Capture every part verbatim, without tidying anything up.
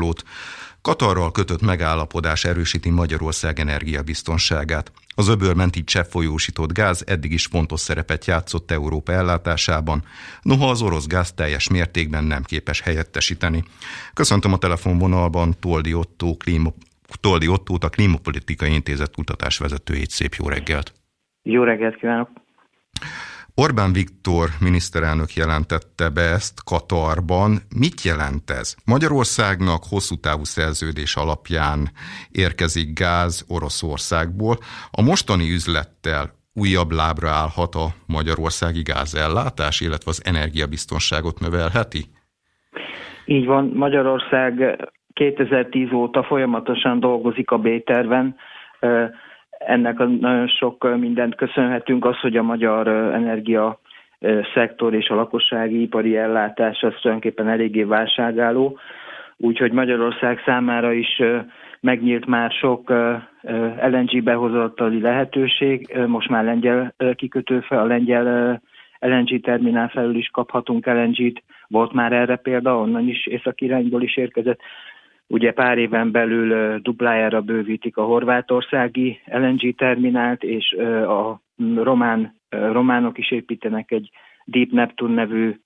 beszámolót. Katarral kötött megállapodás erősíti Magyarország energiabiztonságát. Az öbölmenti cseppfolyósított gáz eddig is fontos szerepet játszott Európa ellátásában, noha az orosz gáz teljes mértékben nem képes helyettesíteni. Köszöntöm a telefonvonalban Toldi Ottó, klíma, Toldi Ottót, a Klímapolitikai Intézet kutatásvezetőjét. Szép jó reggelt! Jó reggelt kívánok! Orbán Viktor miniszterelnök jelentette be ezt Katarban. Mit jelent ez? Magyarországnak hosszú távú szerződés alapján érkezik gáz Oroszországból. A mostani üzlettel újabb lábra állhat a magyarországi gázellátás, illetve az energiabiztonságot növelheti? Így van, Magyarország kétezer-tíz óta folyamatosan dolgozik a B-terven. Ennek a nagyon sok mindent köszönhetünk, az, hogy a magyar energia szektor és a lakossági ipari ellátás az tulajdonképpen eléggé válságálló, úgyhogy Magyarország számára is megnyílt már sok el en gé behozatali lehetőség, most már lengyel kikötő fel, a lengyel el en gé terminál felül is kaphatunk el en gét, volt már erre példa, onnan is északi irányból is érkezett. Ugye pár éven belül duplájára bővítik a horvátországi el en gé terminált, és a román, románok is építenek egy Deep Neptune nevű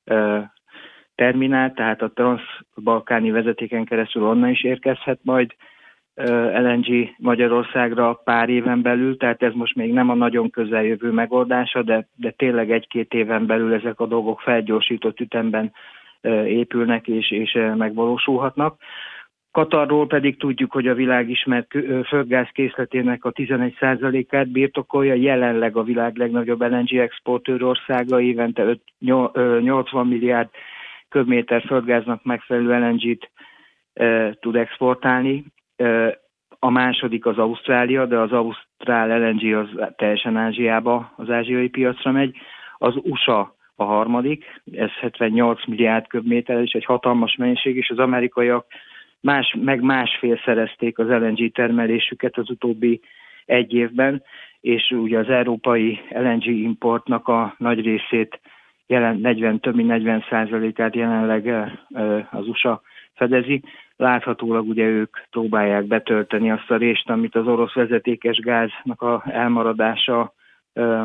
terminált, tehát a transzbalkáni vezetéken keresztül onnan is érkezhet majd el en gé Magyarországra pár éven belül, tehát ez most még nem a nagyon közeljövő megoldása, de, de tényleg egy-két éven belül ezek a dolgok felgyorsított ütemben épülnek és, és megvalósulhatnak. Katarról pedig tudjuk, hogy a világ ismert földgáz készletének a tizenegy százalékát birtokolja, jelenleg a világ legnagyobb el en gé exportőr országa, évente nyolcvan milliárd köbméter földgáznak megfelelő el en gét e, tud exportálni. E, a második az Ausztrália, de az ausztrál el en gé az teljesen Ázsiába, az ázsiai piacra megy. Az u es á a harmadik, ez hetvennyolc milliárd köbméter, és egy hatalmas mennyiség, és az amerikaiak Más, meg másfél szerezték az el en gé termelésüket az utóbbi egy évben, és ugye az európai el en gé importnak a nagy részét, jelen, negyven, több mint negyven százalékát jelenleg az u es á fedezi. Láthatólag ugye ők próbálják betölteni azt a rést, amit az orosz vezetékes gáznak a elmaradása ö,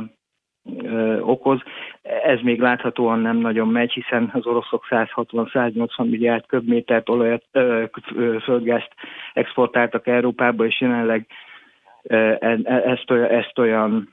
ö, okoz. Ez még láthatóan nem nagyon megy, hiszen az oroszok száz hatvan száz nyolcvan milliárd köbmétert olajat, ö, földgázt exportáltak Európába, és jelenleg ö, ezt, olyan, ezt olyan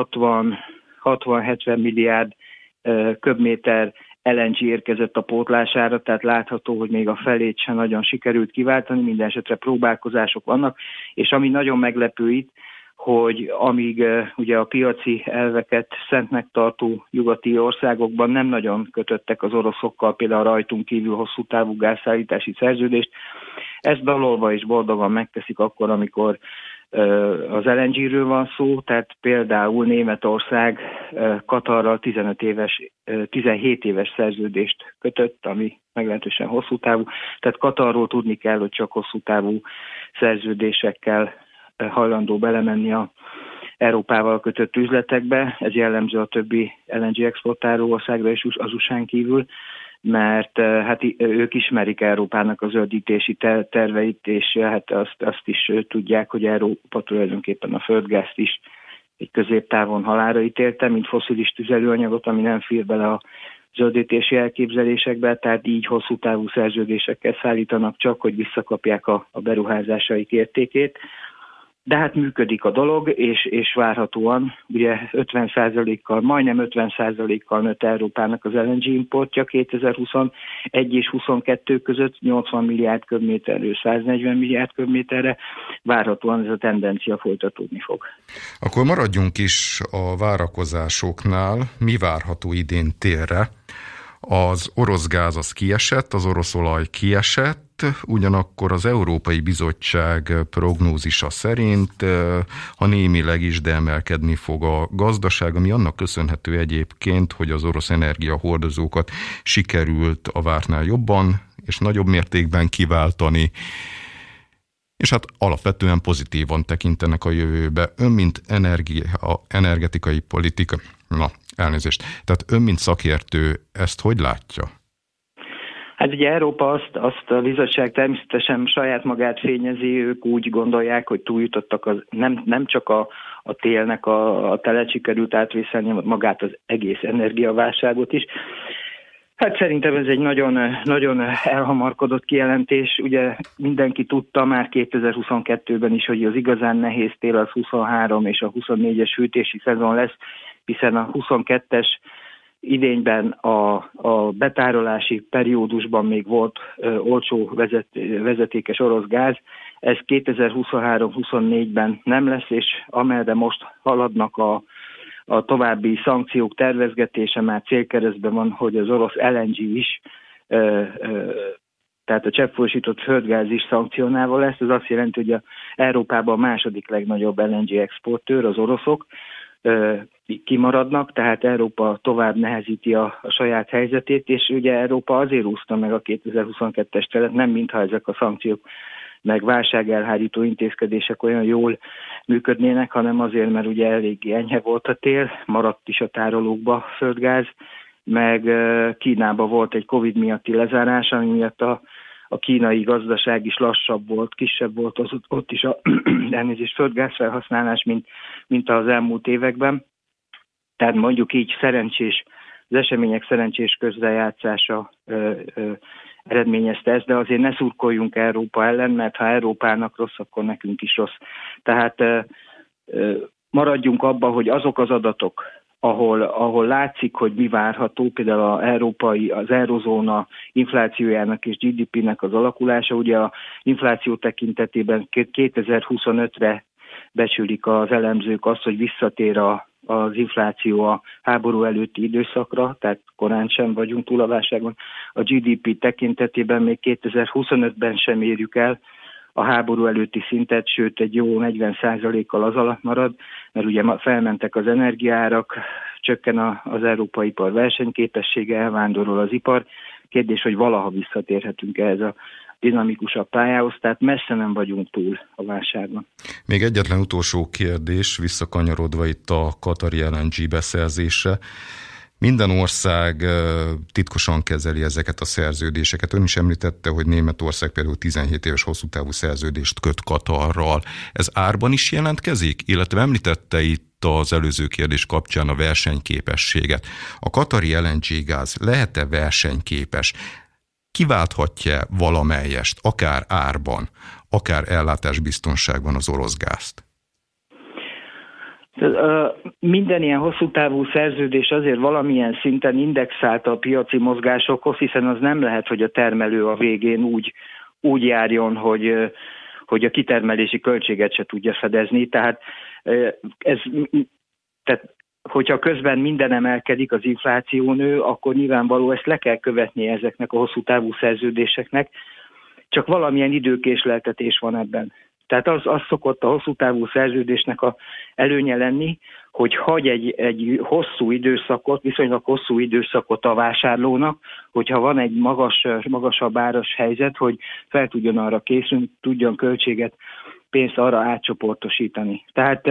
hatvan-hetven milliárd ö, köbméter el en gé érkezett a pótlására, tehát látható, hogy még a felét sem nagyon sikerült kiváltani, minden esetre próbálkozások vannak, és ami nagyon meglepő itt, hogy amíg uh, ugye a piaci elveket szentnek tartó nyugati országokban nem nagyon kötöttek az oroszokkal, például rajtunk kívül hosszú távú gázszállítási szerződést, ezt dalolva és boldogan megteszik akkor, amikor uh, az el en géről van szó, tehát például Németország uh, Katarral tizenöt éves, uh, tizenhét éves szerződést kötött, ami meglehetősen hosszú távú, tehát Katarról tudni kell, hogy csak hosszú távú szerződésekkel hajlandó belemenni a Európával kötött üzletekbe. Ez jellemző a többi el en gé exportáló országra és az u es á-n kívül, mert hát ők ismerik Európának a zöldítési terveit, és hát azt, azt is tudják, hogy Európa tulajdonképpen a földgázt is egy középtávon halálra ítélte, mint fosszilis tüzelőanyagot, ami nem fér bele a zöldítési elképzelésekbe, tehát így hosszú távú szerződésekkel szállítanak csak, hogy visszakapják a, a beruházásaik értékét. De hát működik a dolog, és, és várhatóan ugye ötven százalékkal, majdnem ötven százalékkal nőtt Európának az el en gé importja kétezer-huszonegy és huszonkettő között nyolcvan milliárd köbméterről száznegyven milliárd köbméterre, várhatóan ez a tendencia folytatódni fog. Akkor maradjunk is a várakozásoknál. Mi várható idén télre? Az orosz gáz az kiesett, az orosz olaj kiesett, ugyanakkor az Európai Bizottság prognózisa szerint, ha némileg is, de emelkedni fog a gazdaság, ami annak köszönhető egyébként, hogy az orosz energiahordozókat sikerült a vártnál jobban és nagyobb mértékben kiváltani, és hát alapvetően pozitívan tekintenek a jövőbe. Ön, mint energia, energetikai politika, na, elnézést, tehát ön, mint szakértő, ezt hogy látja? Hát ugye Európa azt, azt a bizottság természetesen saját magát fényezi, ők úgy gondolják, hogy túljutottak, az, nem, nem csak a, a télnek a, a telet sikerült átvészelni, magát az egész energiaválságot is. Hát szerintem ez egy nagyon, nagyon elhamarkodott kijelentés. Ugye mindenki tudta már kétezer-huszonkettőben is, hogy az igazán nehéz tél az huszonhárom és a huszonnégyes hűtési szezon lesz, hiszen a huszonkettes idényben a, a betárolási periódusban még volt ö, olcsó vezet, vezetékes orosz gáz. Ez kétezer-huszonhárom-huszonnégyben nem lesz, és amerre most haladnak a A további szankciók tervezgetése már célkeresztben van, hogy az orosz el en gé is, ö, ö, tehát a cseppfolyósított földgáz is szankcionálva lesz. Ez azt jelenti, hogy a Európában a második legnagyobb el en gé exportőr, az oroszok ö, kimaradnak, tehát Európa tovább nehezíti a, a saját helyzetét, és ugye Európa azért úszta meg a kétezer-huszonkettes telet, nem mintha ezek a szankciók meg válságelhárító intézkedések olyan jól működnének, hanem azért, mert ugye eléggé enyhe volt a tél, maradt is a tárolókba földgáz, meg Kínában volt egy Covid miatti lezárás, ami miatt a, a kínai gazdaság is lassabb volt, kisebb volt az, ott is a elnézést földgáz felhasználás, mint, mint az elmúlt években. Tehát mondjuk így szerencsés, az események szerencsés közrejátszása ö, ö, eredményezte ezt, de azért ne szurkoljunk Európa ellen, mert ha Európának rossz, akkor nekünk is rossz. Tehát ö, ö, maradjunk abba, hogy azok az adatok, ahol, ahol látszik, hogy mi várható, például az európai, az eurozóna inflációjának és gé dé pének az alakulása, ugye a infláció tekintetében kétezer-huszonötre becsülik az elemzők azt, hogy visszatér a az infláció a háború előtti időszakra, tehát korán sem vagyunk túl a válságon. A gé dé pé tekintetében még kétezer-huszonötben sem érjük el a háború előtti szintet, sőt egy jó negyven százalékkal az alatt marad, mert ugye felmentek az energiaárak, csökken a, az európai ipar versenyképessége, elvándorol az ipar. Kérdés, hogy valaha visszatérhetünk ehhez a dinamikusabb pályához, tehát messze nem vagyunk túl a válságban. Még egyetlen utolsó kérdés, visszakanyarodva itt a katari el en gé beszerzésre. Minden ország titkosan kezeli ezeket a szerződéseket. Ön is említette, hogy Németország például tizenhét éves hosszú távú szerződést köt Katarral. Ez árban is jelentkezik? Illetve említette itt az előző kérdés kapcsán a versenyképességet. A katari el en gé gáz lehet-e versenyképes? Kiválthatja valamelyest, akár árban, akár ellátásbiztonságban az orosz gázt? Minden ilyen hosszú távú szerződés azért valamilyen szinten indexált a piaci mozgásokhoz, hiszen az nem lehet, hogy a termelő a végén úgy, úgy járjon, hogy, hogy a kitermelési költséget se tudja fedezni. Tehát, ez, tehát hogyha közben minden emelkedik, az infláció nő, akkor nyilvánvaló ezt le kell követni ezeknek a hosszú távú szerződéseknek, csak valamilyen időkésleltetés van ebben. Tehát az, az szokott a hosszú távú szerződésnek a előnye lenni, hogy hagy egy, egy hosszú időszakot, viszonylag hosszú időszakot a vásárlónak, hogyha van egy magas, magasabb áras helyzet, hogy fel tudjon arra készülni, tudjon költséget, pénzt arra átcsoportosítani. Tehát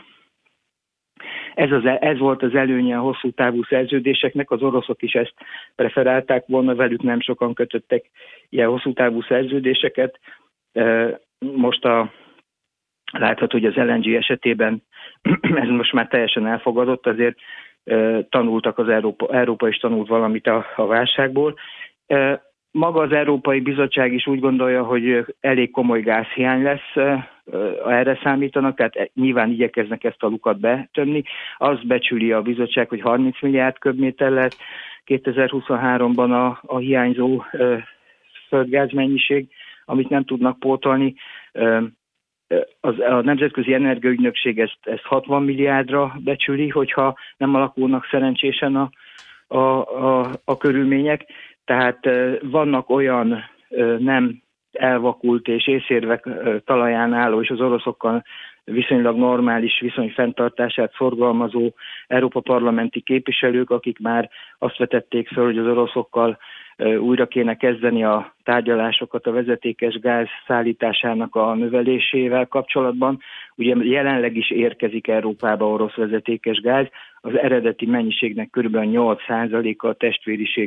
Ez, az, ez volt az előnye a hosszú távú szerződéseknek, az oroszok is ezt preferálták volna, velük nem sokan kötöttek ilyen hosszú távú szerződéseket. Most a, látható, hogy az el en gé esetében ez most már teljesen elfogadott, azért tanultak az Európa, Európa is tanult valamit a, a válságból. Maga az Európai Bizottság is úgy gondolja, hogy elég komoly gázhiány lesz, erre számítanak, tehát nyilván igyekeznek ezt a lukat betömni. Azt becsüli a bizottság, hogy harminc milliárd köbméter lesz kétezer-huszonháromban a, a hiányzó földgáz mennyiség, amit nem tudnak pótolni. Az, a Nemzetközi Energiaügynökség ezt, ezt hatvan milliárdra becsüli, hogyha nem alakulnak szerencsésen a, a, a, a körülmények. Tehát vannak olyan nem elvakult és észérvek talaján álló és az oroszokkal viszonylag normális viszony fenntartását szorgalmazó Európa parlamenti képviselők, akik már azt vetették föl, hogy az oroszokkal újra kéne kezdeni a tárgyalásokat a vezetékes gáz szállításának a növelésével kapcsolatban. Ugye jelenleg is érkezik Európába orosz vezetékes gáz, az eredeti mennyiségnek kb. nyolc százaléka a testvériség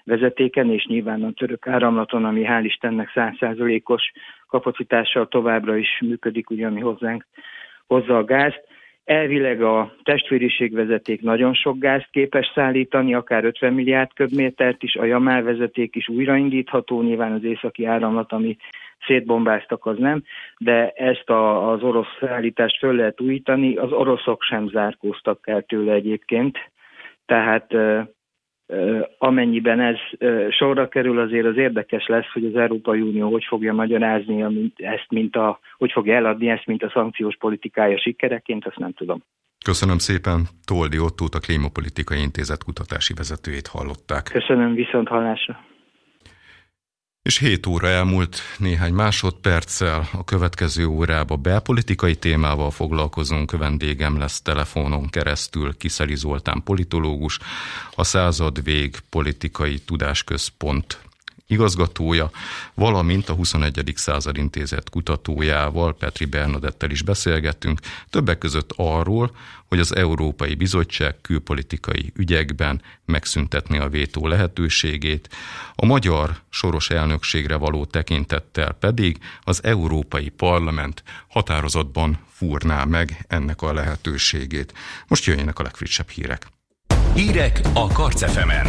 vezetéken, és nyilván a török áramlaton, ami hál' Istennek száz százalékos kapacitással továbbra is működik, ugye, ami hozzánk hozza a gázt. Elvileg a testvériségvezeték nagyon sok gázt képes szállítani, akár ötven milliárd köbmétert is, a Jamál vezeték is újraindítható, nyilván az északi áramlat, ami szétbombáztak, az nem, de ezt a, az orosz szállítást föl lehet újítani, az oroszok sem zárkóztak el tőle egyébként, tehát amennyiben ez sorra kerül, azért az érdekes lesz, hogy az Európai Unió hogy fogja magyarázni ezt, mint a, hogy fogja eladni ezt, mint a szankciós politikája sikereként, azt nem tudom. Köszönöm szépen, Toldi Ottót, a Klímapolitikai Intézet kutatási vezetőjét hallották. Köszönöm, viszont hallásra. És hét óra elmúlt néhány másodperccel, a következő órába belpolitikai témával foglalkozunk, vendégem lesz telefonon keresztül Kiszeli Zoltán politológus, a Századvég Politikai Tudásközpont igazgatója, valamint a huszonegyedik század intézet kutatójával, Petri Bernadettel is beszélgettünk, többek között arról, hogy az Európai Bizottság külpolitikai ügyekben megszüntetni a vétó lehetőségét, a magyar soros elnökségre való tekintettel pedig az Európai Parlament határozatban fúrná meg ennek a lehetőségét. Most jöjjenek a legfrissebb hírek. Hírek a Karc ef emen.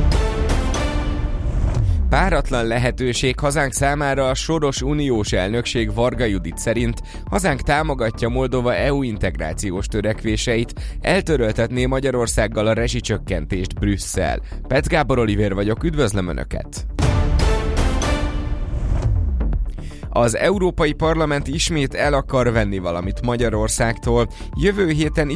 Páratlan lehetőség hazánk számára. A soros uniós elnökség Varga Judit szerint hazánk támogatja Moldova é u integrációs törekvéseit, eltöröltetné Magyarországgal a rezsicsökkentést Brüsszel. Petsz Gábor Olivér vagyok, üdvözlöm Önöket! Az Európai Parlament ismét el akar venni valamit Magyarországtól. Jövő héten